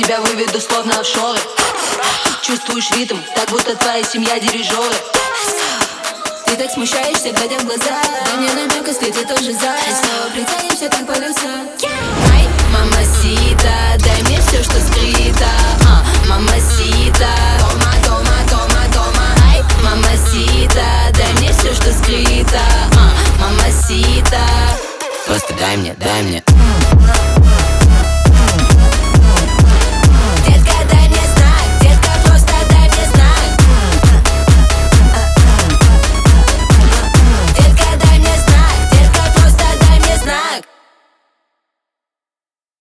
тебя выведу словно офшоры. Чувствуешь ритм, так будто твоя семья дирижеры. Ты так смущаешься, глядя в глаза. Дай мне намек, если ты тоже за. И снова притянемся так полюса. Ай, мамасита, дай мне все, что скрыто. Мамасита, тома, тома, тома, тома. Ай, мамасита, дай мне все, что скрыто. Мамасита, просто дай мне